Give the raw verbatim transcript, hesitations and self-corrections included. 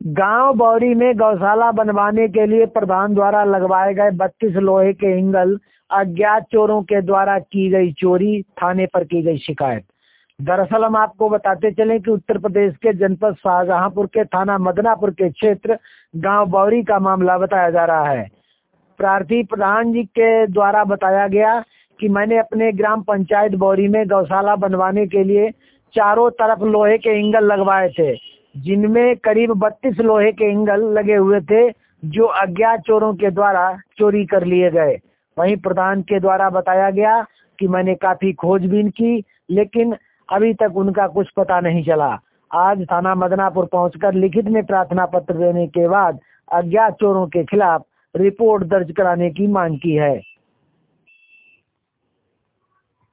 गांव बौरी में गौशाला बनवाने के लिए प्रधान द्वारा लगवाए गए बत्तीस लोहे के एंगल अज्ञात चोरों के द्वारा की गई चोरी, थाने पर की गई शिकायत। दरअसल हम आपको बताते चलें कि उत्तर प्रदेश के जनपद शाहजहांपुर के थाना मदनापुर के क्षेत्र गांव बौरी का मामला बताया जा रहा है। प्रार्थी प्रधान जी के द्वारा बताया गया कि मैंने अपने ग्राम पंचायत बौरी में गौशाला बनवाने के लिए चारों तरफ लोहे के एंगल लगवाए थे, जिनमें करीब बत्तीस लोहे के एंगल लगे हुए थे जो अज्ञात चोरों के द्वारा चोरी कर लिए गए। वहीं प्रधान के द्वारा बताया गया कि मैंने काफी खोजबीन की, लेकिन अभी तक उनका कुछ पता नहीं चला। आज थाना मदनापुर पहुंचकर लिखित में प्रार्थना पत्र देने के बाद अज्ञात चोरों के खिलाफ रिपोर्ट दर्ज कराने की मांग की है।